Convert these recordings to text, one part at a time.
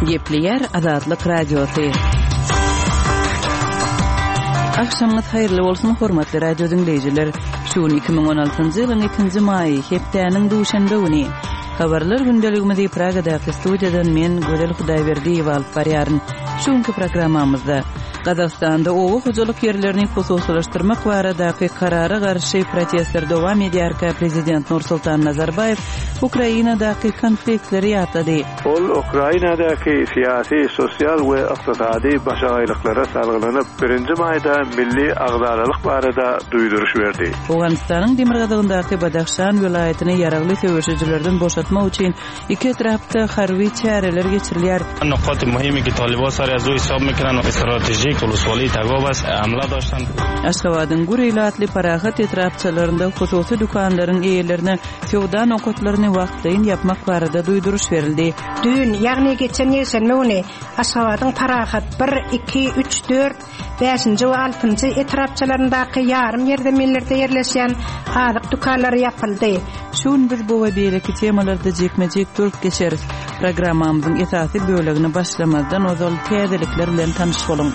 Gepleyer Azadlyk Radiosu. Akşamınız hayırlı bolsun hormatly radio dinleyijiler. Şu 2016-njy ýylyň 2-nji maýy hepdäniň duşanby güni. Habarlar gündeligimizi Pragadaky studiýadan men Gödel Hudaýberdiýew alyp barýaryn. Şuňky programmamyzda Gazakstanda owu hojalyk ýerlerini hususlaşdyrmak baradaky karara garşy protestler dowam edýär. Prezident Nursultan Nazarbayew Ukrainadaky konfliktleri ýatlady. Ol Ukrainadaky siyasi, sosial we ykdysady başaýlyklara salgylanyp 1-nji maýda milli agdaralyk barada duýduruş berdi. Awganistanyň Demirgazagyndaky Badakhshan vilayatyny ýaragly söwüşçilerden boşatmak üçin iki tarapda harby çäreler geçirilýär. Nokta muhimi ki Taliban sarıya hesap mekran stratejik uluswali tagabas amla daştan. Aşgabatyň Gureylatly parahat etrapçylarynda hususy dukanlaryň eýerlerine feodal okotlaryny wagtlaýyn yapmak barada duýduruş berildi. Dün ýagny geçen ýeşenme güni Aşgabatyň parahat 1, 2, 3, 4, 5-nji we 6-njy etrapçylaryndaky ýarym ýerde millerde ýerleşýän azyk dukanlary ýapyldy. Şun biz bu we beýleki temalarda jekmejek durp geçeriz. Programmamyzyň esasy bölegini başlamazdan ozal täzelikler bilen tanyş bolun.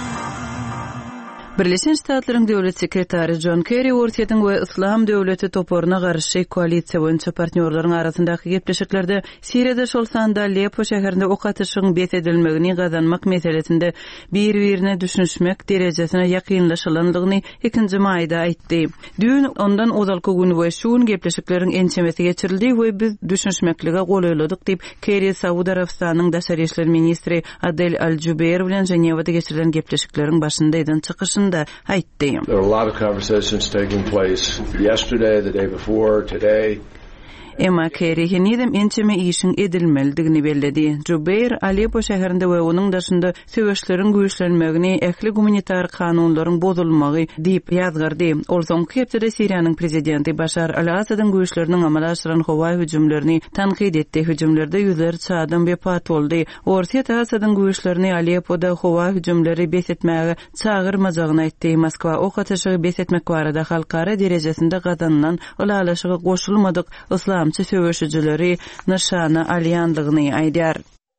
Birleşen Ştatlaryň döwlet sekretary John Kerry Ortiýatyň we Islam döwleti toporuna garşy koalisiýa boýunça partnerlaryň arasyndaky gepleşiklerde Siriýada şol sanda Aleppo şäherinde ok atyşyň besedilmegini gazanmak meselesinde bir-birine düşünşmek derejesine ýakynlaşylandygyny 2-nji maýda aýtdy. Dün ondan ozalky gün we şuň gepleşikleriň ençemesi geçirildi we biz düşünşmeklige golaýladyk diýip Kerry Saudy Arabistanyň daşary işler ministri Adel Al-Jubeir bilen Jenewada geçirilen gepleşikleriň başynda eden çykyşy da aýtdy. There are a lot of conversations taking place yesterday, the day before, today. Emma Kerry henidem ençeme işin edilmelidigini belledi. Jubeir Aleppo şäherinde we onuň daşynda söwüşleriň güýçlenmegini, ähli humanitar kanunlaryň bozulmagy diýip ýazgyrdy. Ol soňky hepde Siriýanyň prezidenti Bashar al-Asadyň güýçleriniň amala aşyran howa hüjümlerini tanqid etdi. Hüjümlerde ýüzlerçe adam wepat boldy. Ortiýa Asadyň güýçlerini Aleppoda howa hüjümleri besetmäge çagyrmajagyny aýtdy. Moskwa ok atyşy besetmek barada halkara derejesinde gazanılan ulalaşyga goşulmadyk islamçy söwüşçileri nişana alýandygyny aýdýar.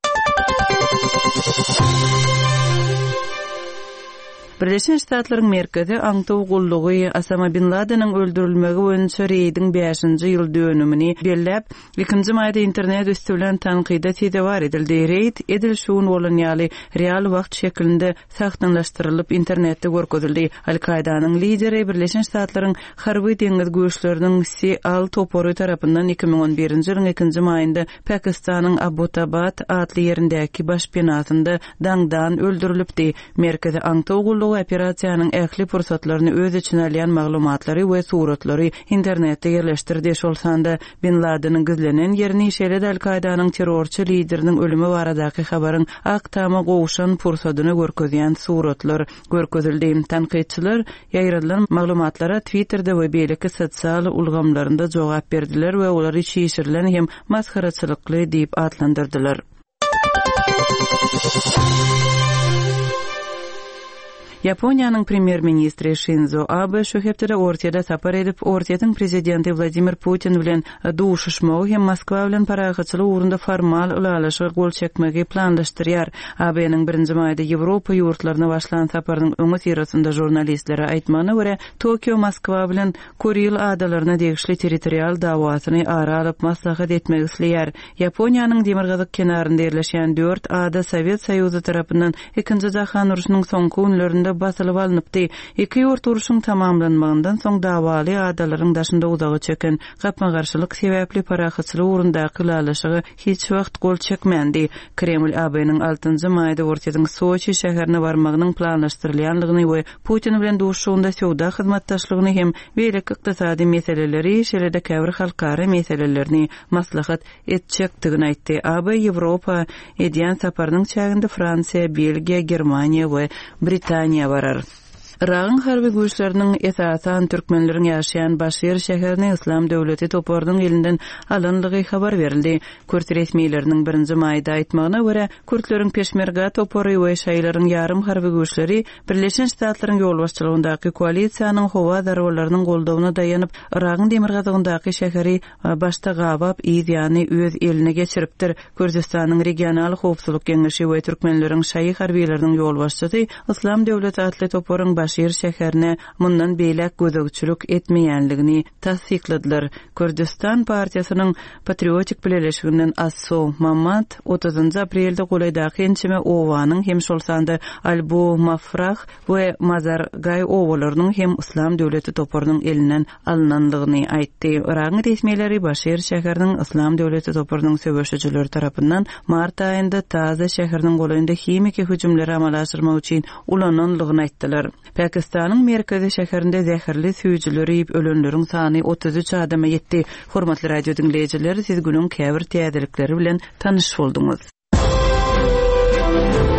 Birleşen Ştatlaryň merkezi aňtaw gullugy Osama bin Ladenyň öldürilmegi boýunça reýdiň 5-nji ýyl dönümini belläp, 2-nji maýda internet üstünden tanqida tedewar edildi. Reýd edilşүүn bolan ýaly real wagt şeklinde saxtanlaşdyrylyp internetde görkezildi. Al-Qaidanyň lideri Birleşen Ştatlaryň harby deňiz güýçleriniň C-al topory tarapyndan 2011-nji ýylyň 2-nji maýynda Pakistanyň Abbottabad adly ýerindäki baş binasynda daňdan öldürilipdi. Merkezi aňtaw gullugy operasiýanyň ähli pursatlaryny öz içine alýan maglumatlary we suratlary internetde ýerleşdirdi. Şol sanda Bin Ladenyň gizlenen ýerini işeledi. Al-Qaidanyň terrorçy lideriniň ölümi baradaky habaryň aktama gowuşan pursatyny görkezýän suratlar görkezildi. Tanqidçiler ýaýradylan maglumatlara Twitter'de we beýleki sosial ulgamlarynda jogap berdiler we olary şişirilen hem maskaraçylykly diýip adlandyrdylar. Yaponiýanyň premier ministri Shinzo Abe şu hepde ortýada tapar edip ortýatyň prezidenti Vladimir Putin bilen duşuşmagy hem Moskwa bilen paragatçylyk urunda formal ulalaşyk gol çekmegi planlaşdyrýar. Abe'niň 1-nji maýda Ýewropa ýurtlaryna başlanan saparynyň öňü sirasynda jurnalistlere aýtmagyna görä Tokio Moskwa bilen Kuril adalaryna degişli territorial dawatyny ara alyp maslahat etmek isleýär. Yaponiýanyň Demirgazak kenarynda ýerleşýän 4 ada Sowet Soýuzy tarapyndan 2-nji jahan uruşynyň soňky günlerinde basylyp alınıpdy. Iki ýurt uruşyň tamamlanmagyndan soň dawaly adalaryň daşynda uzagy çeken gapma-garşylyk sebäpli paragatçylyk urundaky ulalaşygy hiç wagt gol çekmendi. Kreml AB'niň 6-njy maýda ortýadyň Soçi şäherine barmagynyň planlaşdyrylýanlygyny we Putin bilen duşuşygynda söwda hyzmatdaşlygyny hem beýleki ykdysady meseleleri şeýle-de käbir halkara meselelerini maslahat etjekdigini aýtdy. AB Ýewropa edýän saparynyň çäginde Fransiýa, Belgiýa, Germaniýa we Britaniýa barar. Iraq'ın harbi güýçleriniň esasan türkmenleriň ýaşaýan Başyr şäherine İslam döwleti topardyň elinden alanlygy habar berildi. Kürt resmiýetleriniň 1-nji maýda aýtmagyna görä, Kürtleriň peşmerga topary we şaýlaryň ýarym harby güýçleri Birleşen Ştatlaryň ýolbaşçylygyndaky koalisiýanyň howa darwalarynyň goldawyna daýanyp Iraq'ın demirgazygyndaky şäheri başta gabap ýa-ni öz eline geçiripdir. Kürdistanyň regional howpsuzlyk geňeşi we türkmenleriň şaýy harbiýleriniň ýolbaşçysy İslam döwleti atly toparyň Başyr şäherine mundan beýlek gözegçilik etmeýänligini tasdikladylar. Kürdistan partiýasynyň patriotik birleşiginden Asso Mammat 30 aprelde golaydaky ençime owanyň hem şolsanda Albu Mafrah we Mazar Gay owalarynyň hem İslam döwleti toparynyň elinden alınanlygyny aýtdy. Iraq resmiýetleri Başyr şäheriniň İslam döwleti toparynyň söwüşçileri tarapyndan mart aýynda Taza şäheriniň golayında hemiki hüjümleri amala aşyrmak üçin ulananlygyny aýtdylar. Pakistanyň merkezi şäherinde zäherli süýjüler ýyp ölenleriň sany 33 adama ýetdi. Hormatly radio dinleýijiler, siz günüň käbir täzelikleri bilen tanyş bolduňyz.